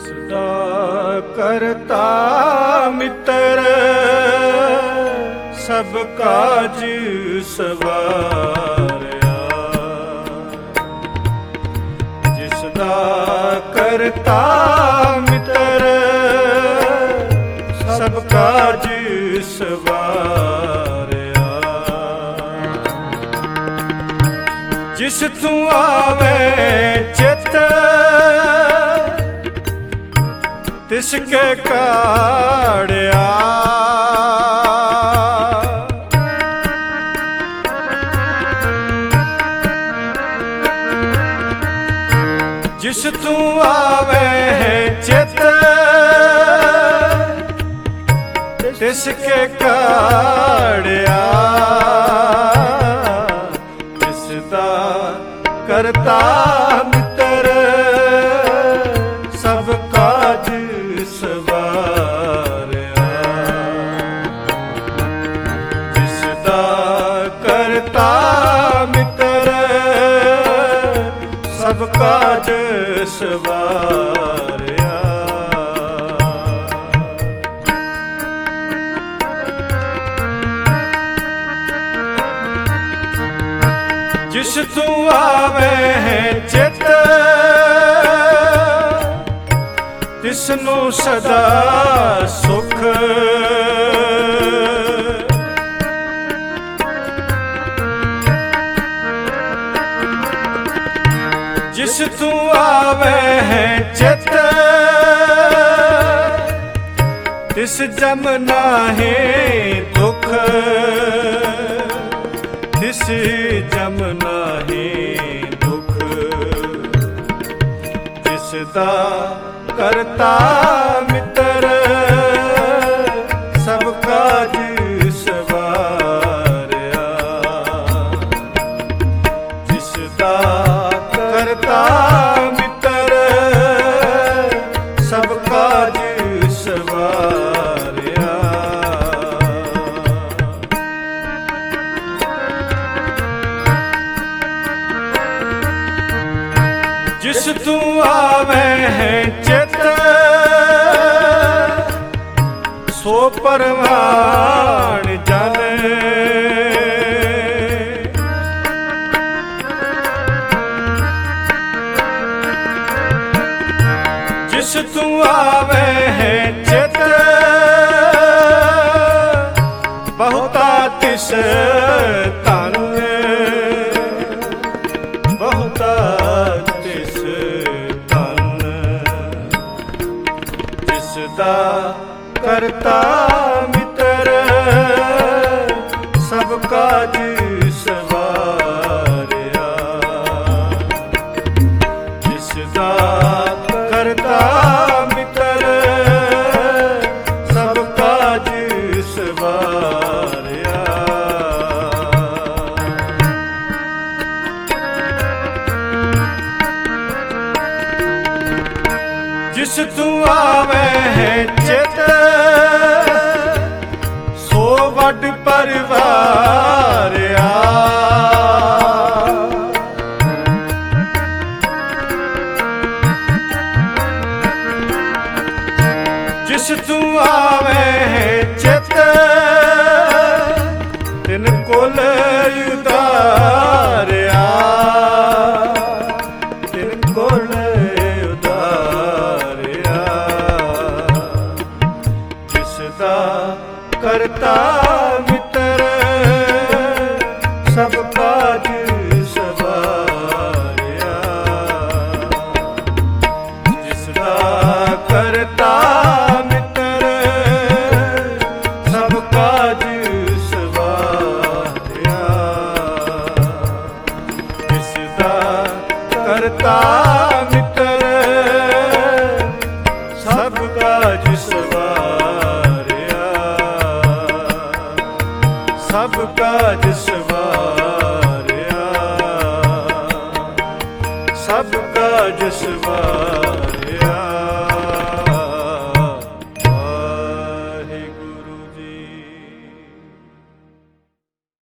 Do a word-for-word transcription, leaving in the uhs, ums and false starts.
ਜਿਸਦਾ ਕਰਤਾ ਮਿੱਤਰ ਸਭ ਕਾਜ ਸਵਾਰਿਆ। ਜਿਸਦਾ ਕਰਤਾ ਮਿੱਤਰ ਸਭ ਕਾਜ ਸਵਾਰਿਆ। ਜਿਸ ਤੂੰ ਆਵੇ ਚਿਤ ਤਿਸ ਕੇ ਕਾੜਿਆ। ਜਿਸ ਤੂੰ ਆਵੇ ਚਿਤ ਤਿਸ ਕੇ ਕਾੜਿਆ। ਤਿਸ ਦਾ ਕਰਤਾ ਮਿੱਤਰ ਸਭ ਕਾਜ ਸਵਾਰਿਆ। ਜਿਸ ਦਾ ਕਰਤਾ ਮਿੱਤਰ ਸਭ ਕਾਜ ਸਵਾਰਿਆ। ਜਿਸ ਤੂੰ ਆਵੇ ਚਿਤ ਤਿਸ ਨੂੰ ਸਦਾ ਸੁਖ। ਜਿਸ ਤੂੰ ਆਵੇ ਚਿਤ ਤਿਸ ਜਮ ਨਾਹੀ ਦੁਖ। ਤਿਸ ਜਮ ਨਾਹੀ ਦੁਖ। ਜਿਸ ਦਾ ਕਰਤਾ ਮਿੱਤਰ ਸਭ ਕਾਜ ਸਵਾਰਿਆ। ਜਿਸ ਦਾ ਕਰਤਾ ਮਿੱਤਰ ਸਭ ਕਾਜ ਸਵਾਰਿਆ। ਜਿਸ ਤੂੰ ਆਵੇ ਚਿਤ ਸੋ ਪਰਵਾਣ ਜਨ। ਜਿਸ ਤੂੰ ਆਵੇ ਚਿਤ ਬਹੁਤਾ ਤਿਸ ਧਨ। ਬਹੁਤਾ ਤਿਸ ਧਨ। ਜਿਸ ਦਾ ਕਰਤਾ ਮਿੱਤਰ ਸਭ ਕਾਜ ਸਵਾਰਿਆ। ਜਿਸ ਦਾ ਕਰਤਾ ਮਿੱਤਰ ਸਭ ਕਾਜ ਸਵਾਰਿਆ। ਜਿਸ ਤੂੰ ਆਵੇ ਚਿਤ ਸੋ ਵੱਡ ਪਰਿਵਾਰਿਆ। ਜਿਸ ਤੂੰ ਆਵੇ ਚਿਤ ਤਿਨ ਕੁਲ ਉਦਾਰਿਆ। ਤਿਨ ਕੁਲ ਉਦਾਰਿਆ। ਜਿਸ ਦਾ ਕਰਤਾ ਮਿੱਤਰ ਸਭ ਕਾਜ ਸਵਾਰਿਆ। ਜਿਸ ਦਾ ਕਰਤਾ ਮਿੱਤਰ ਸਭ ਕਾਜ ਸਵਾਰਿਆ। ਜਿਸ ਦਾ ਕਰਤਾ ਮਿੱਤਰ ਸਭ ਕਾਜ ਸਵਾਰਿਆ। ਸਭ ਕਾਜ ਸਵਾਰਿਆ। ਸਭ ਕਾਜ ਸਵਾਰਿਆ।